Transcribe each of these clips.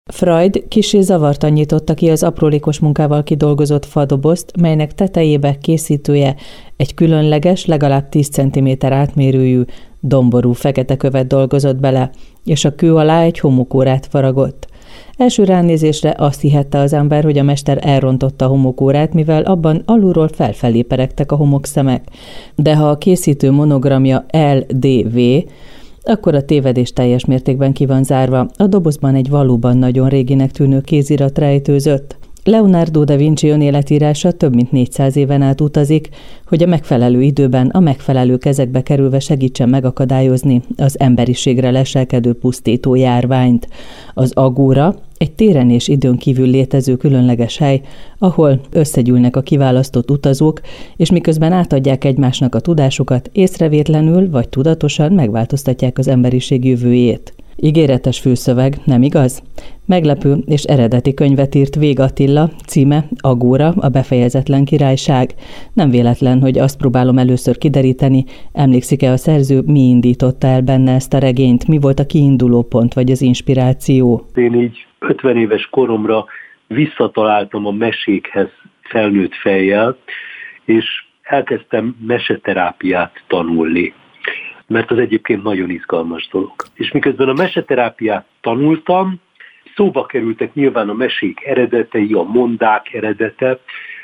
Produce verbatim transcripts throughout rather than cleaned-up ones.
Freud kissé zavartan nyitotta ki az aprólékos munkával kidolgozott fadobozt, melynek tetejébe készítője egy különleges, legalább tíz centiméter átmérőjű, domború fekete követ dolgozott bele, és a kő alá egy homokórát faragott. Első ránézésre azt hihette az ember, hogy a mester elrontotta a homokórát, mivel abban alulról felfelé peregtek a homokszemek. De ha a készítő monogramja L D V, akkor a tévedés teljes mértékben ki van zárva. A dobozban egy valóban nagyon réginek tűnő kézirat rejtőzött. Leonardo da Vinci önéletírása több mint négyszáz éven át utazik, hogy a megfelelő időben, a megfelelő kezekbe kerülve segítsen megakadályozni az emberiségre leselkedő pusztító járványt. Az agóra egy téren és időn kívül létező különleges hely, ahol összegyűlnek a kiválasztott utazók, és miközben átadják egymásnak a tudásukat, észrevétlenül vagy tudatosan megváltoztatják az emberiség jövőjét. Ígéretes főszöveg, nem igaz? Meglepő és eredeti könyvet írt Vég Attila, címe Agóra, a befejezetlen királyság. Nem véletlen, hogy azt próbálom először kideríteni, emlékszik-e a szerző, mi indította el benne ezt a regényt, mi volt a kiinduló pont vagy az inspiráció? Én így ötven éves koromra visszataláltam a mesékhez felnőtt fejjel, és elkezdtem meseterápiát tanulni, mert az egyébként nagyon izgalmas dolog. És miközben a meseterápiát tanultam, szóba kerültek nyilván a mesék eredetei, a mondák eredete,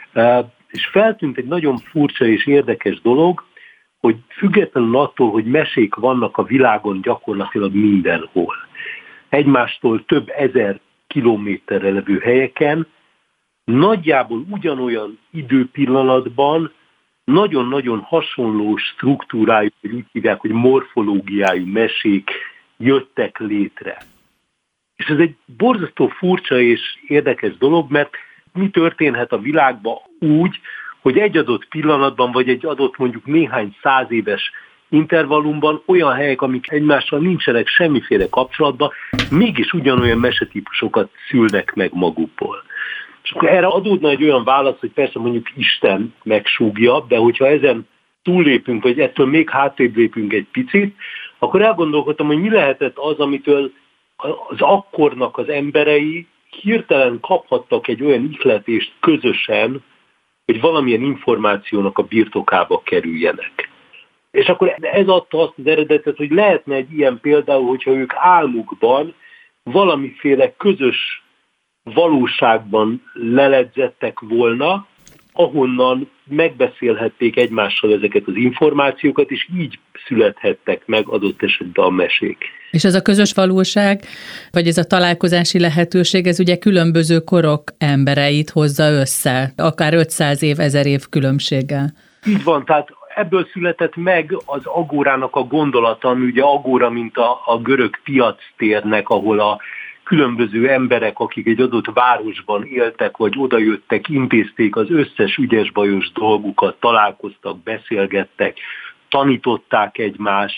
és feltűnt egy nagyon furcsa és érdekes dolog, hogy függetlenül attól, hogy mesék vannak a világon gyakorlatilag mindenhol, egymástól több ezer kilométerre levő helyeken, nagyjából ugyanolyan időpillanatban nagyon-nagyon hasonló struktúrájú, hogy úgy hívják, hogy morfológiájú mesék jöttek létre. És ez egy borzasztó furcsa és érdekes dolog, mert mi történhet a világban úgy, hogy egy adott pillanatban, vagy egy adott mondjuk néhány száz éves intervallumban olyan helyek, amik egymással nincsenek semmiféle kapcsolatban, mégis ugyanolyan mesetípusokat szülnek meg magukból. És akkor erre adódna egy olyan válasz, hogy persze mondjuk Isten megsúgja, de hogyha ezen túllépünk, vagy ettől még hátrébb lépünk egy picit, akkor elgondolkodtam, hogy mi lehetett az, amitől az akkornak az emberei hirtelen kaphattak egy olyan ihletést közösen, hogy valamilyen információnak a birtokába kerüljenek. És akkor ez adta azt az eredetet, hogy lehetne egy ilyen például, hogyha ők álmukban valamiféle közös valóságban leledzettek volna, ahonnan megbeszélhették egymással ezeket az információkat, és így születhettek meg adott esetben a mesék. És ez a közös valóság, vagy ez a találkozási lehetőség, ez ugye különböző korok embereit hozza össze, akár ötszáz év, ezer év különbséggel. Így van, tehát ebből született meg az agórának a gondolata, ami ugye agóra, mint a, a görög piactérnek, ahol a különböző emberek, akik egy adott városban éltek, vagy odajöttek, intézték az összes ügyes-bajos dolgukat, találkoztak, beszélgettek, tanították egymást,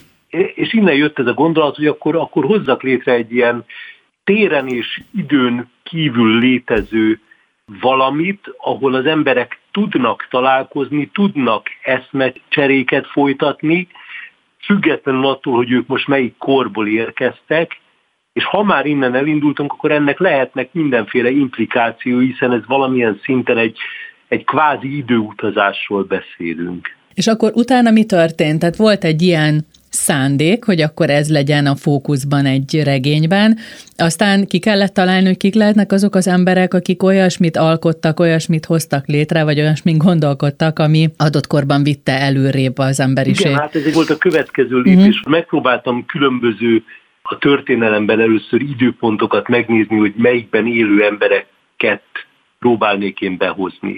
és innen jött ez a gondolat, hogy akkor, akkor hozzak létre egy ilyen téren és időn kívül létező valamit, ahol az emberek tudnak találkozni, tudnak eszmecseréket folytatni, függetlenül attól, hogy ők most melyik korból érkeztek, és ha már innen elindultunk, akkor ennek lehetnek mindenféle implikációi, hiszen ez valamilyen szinten egy, egy kvázi időutazásról beszélünk. És akkor utána mi történt? Tehát volt egy ilyen szándék, hogy akkor ez legyen a fókuszban egy regényben. Aztán ki kellett találni, hogy kik lehetnek azok az emberek, akik olyasmit alkottak, olyasmit hoztak létre, vagy olyasmit gondolkodtak, ami adott korban vitte előrébb az emberiség. Igen, hát ez volt a következő lépés. Uh-huh. Megpróbáltam különböző a történelemben először időpontokat megnézni, hogy melyikben élő embereket próbálnék én behozni.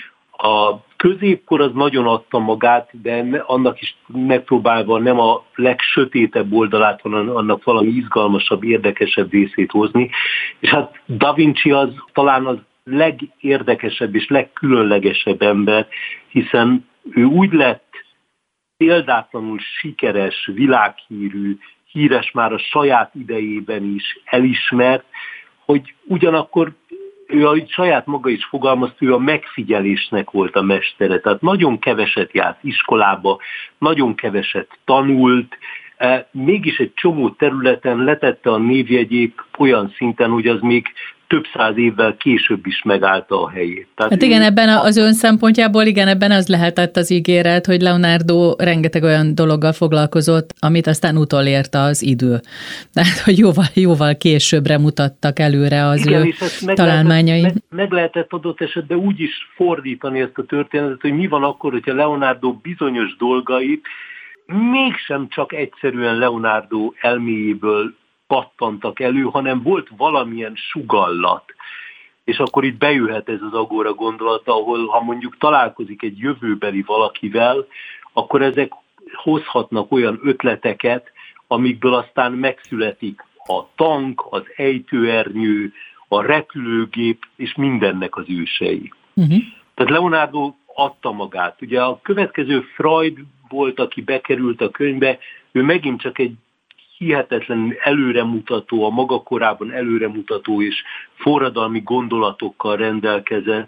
A középkor az nagyon adta magát, de annak is megpróbálva nem a legsötétebb oldalát, hanem annak valami izgalmasabb, érdekesebb részét hozni. És hát Da Vinci az talán az legérdekesebb és legkülönlegesebb ember, hiszen ő úgy lett példátlanul sikeres, világhírű, híres már a saját idejében is elismert, hogy ugyanakkor ő a saját maga is fogalmazta, ő a megfigyelésnek volt a mestere. Tehát nagyon keveset járt iskolába, nagyon keveset tanult, mégis egy csomó területen letette a névjegyét olyan szinten, hogy az még több száz évvel később is megállta a helyét. Tehát hát igen, ebben az ön szempontjából, igen, ebben az lehetett az ígéret, hogy Leonardo rengeteg olyan dologgal foglalkozott, amit aztán utolérte az idő. Tehát, hogy jóval, jóval későbbre mutattak előre az igen, ő meg találmányai. Lehetett, meg, meg lehetett adott esetben úgy is fordítani ezt a történetet, hogy mi van akkor, hogyha Leonardo bizonyos dolgait mégsem csak egyszerűen Leonardo elméjéből pattantak elő, hanem volt valamilyen sugallat. És akkor itt bejöhet ez az agóra gondolata, ahol ha mondjuk találkozik egy jövőbeli valakivel, akkor ezek hozhatnak olyan ötleteket, amikből aztán megszületik a tank, az ejtőernyő, a repülőgép, és mindennek az ősei. Uh-huh. Tehát Leonardo adta magát. Ugye a következő Freud volt, aki bekerült a könyvbe, ő megint csak egy hihetetlenül előremutató, a maga korában előremutató és forradalmi gondolatokkal rendelkezett,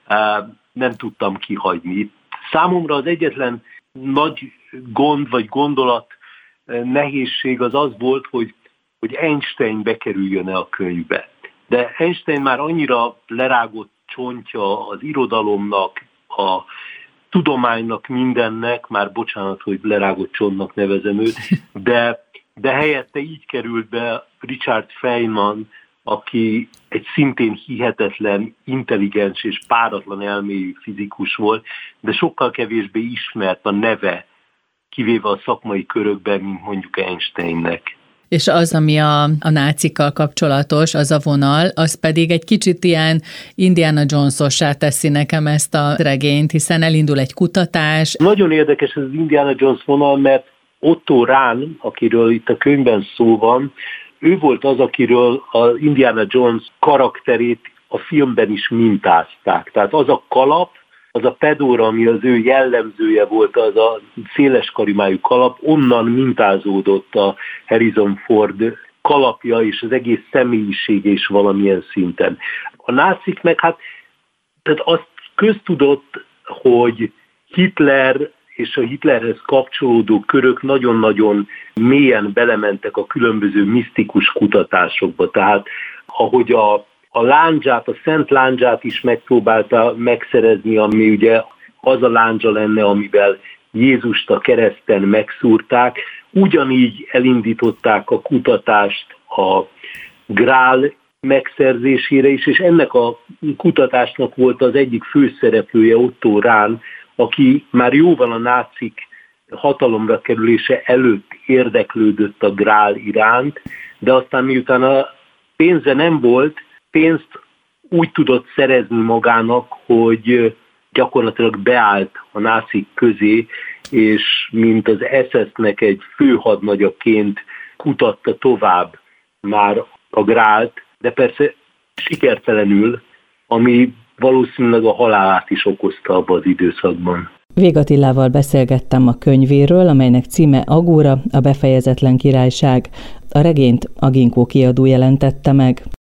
nem tudtam kihagyni. Számomra az egyetlen nagy gond vagy gondolat nehézség az az volt, hogy, hogy Einstein bekerüljön-e a könyvbe. De Einstein már annyira lerágott csontja az irodalomnak, a tudománynak, mindennek, már bocsánat, hogy lerágott csontnak nevezem őt, de de helyette így került be Richard Feynman, aki egy szintén hihetetlen, intelligens és páratlan elmélyű fizikus volt, de sokkal kevésbé ismert a neve, kivéve a szakmai körökben, mint mondjuk Einsteinnek. És az, ami a, a nácikkal kapcsolatos, az a vonal, az pedig egy kicsit ilyen Indiana Jones-ossá teszi nekem ezt a regényt, hiszen elindul egy kutatás. Nagyon érdekes ez az Indiana Jones vonal, mert Otto Rahn, akiről itt a könyvben szó van, ő volt az, akiről az Indiana Jones karakterét a filmben is mintázták. Tehát az a kalap, az a pedóra, ami az ő jellemzője volt, az a széles karimájú kalap, onnan mintázódott a Harrison Ford kalapja és az egész személyisége is valamilyen szinten. A nácik meg hát, tehát azt köztudott, hogy Hitler és a Hitlerhez kapcsolódó körök nagyon-nagyon mélyen belementek a különböző misztikus kutatásokba. Tehát ahogy a, a lándzsát, a szent lándzsát is megpróbálta megszerezni, ami ugye az a lándzsa lenne, amivel Jézust a kereszten megszúrták, ugyanígy elindították a kutatást a Grál megszerzésére is, és ennek a kutatásnak volt az egyik főszereplője Otto Rahn, aki már jóval a nácik hatalomra kerülése előtt érdeklődött a Grál iránt, de aztán miután a pénze nem volt, pénzt úgy tudott szerezni magának, hogy gyakorlatilag beállt a nácik közé, és mint az es es-nek egy főhadnagyaként kutatta tovább már a Grált, de persze sikertelenül, ami valószínűleg a halálát is okozta abban az időszakban. Végh Attilával beszélgettem a könyvéről, amelynek címe Agóra, a befejezetlen királyság. A regényt a Ginkgo kiadó jelentette meg.